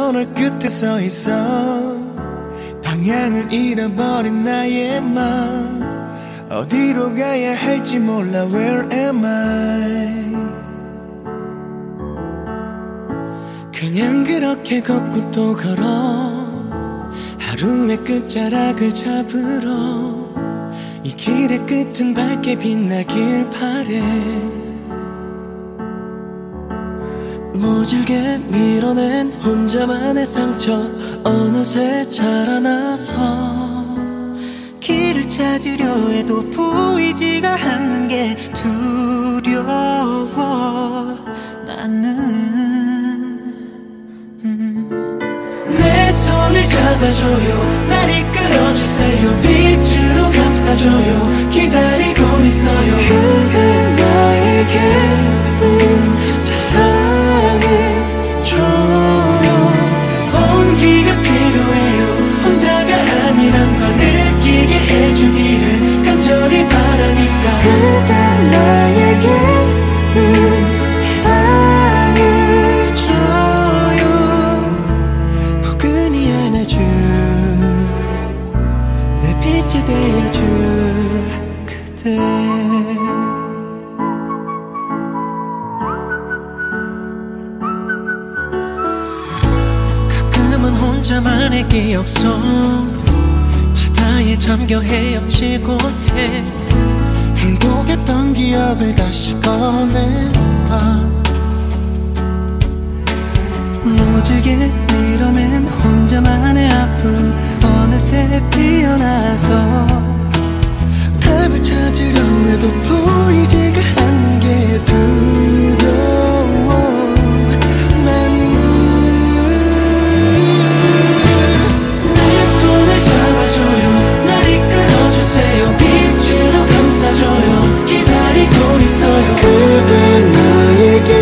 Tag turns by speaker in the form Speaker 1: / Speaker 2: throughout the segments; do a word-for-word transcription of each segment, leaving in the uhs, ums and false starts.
Speaker 1: 터널 끝에 서 있어 방향을 잃어버린 나의 맘 어디로 가야 할지 몰라 Where am I
Speaker 2: 그냥 그렇게 걷고 또 걸어 하루의 끝자락을 잡으러 이 길의 끝은 밝게 빛나길 바래 모질게 밀어낸 혼자만의 상처 어느새 자라나서 길을 찾으려 해도 보이지가 않는 게 두려워 나는 음. 내 손을 잡아줘요 날 이끌어주세요 빛으로 감싸줘요 기다리고 있어요 그대 나에게 음, 사랑해줘요 온기가 필요해요 혼자가 아니란 걸 느끼게 해주기를 간절히 바라니까 그대 나에게 음, 사랑해줘요 포근히 안아줄 내 빛이 되어줄 그대 혼자만의 기억 속 바다에 잠겨 헤엄치곤 해
Speaker 1: 행복했던 기억을 다시 꺼내봐
Speaker 2: 무지개 밀어낸 혼자만의 아픔 어느새 피어나서
Speaker 1: 답을 찾으려 해도 보이지가 않는 게 두려워 빛으로 감싸줘요 기다리고 있어요 그대 나에게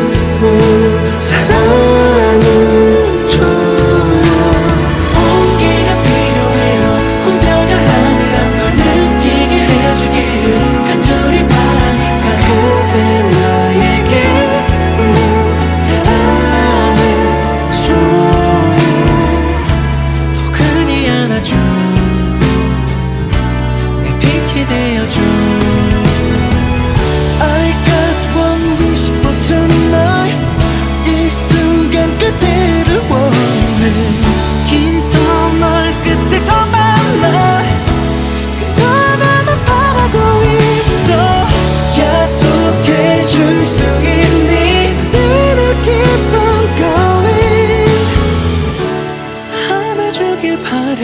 Speaker 1: 사랑을 줘요 온기가 필요해요 혼자가 아니란 걸 느끼게 해주기를 간절히 바라니까 그대 나에게 사랑을 줘요 포근히 안아줘 되어줘 I got one wish for tonight 이 순간 그대를 원해
Speaker 2: 긴 터널 끝에서 만나 그거나만 바라고 있어
Speaker 1: 약속해줄 수 있니 내를 keep on going
Speaker 2: 안아주길 바래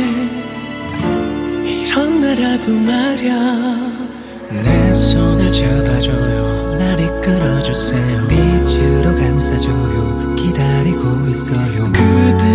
Speaker 2: 이런 나라도 말야 내 손을 잡아줘요 날 이끌어주세요
Speaker 3: 빛으로 감싸줘요 기다리고 있어요
Speaker 1: 그대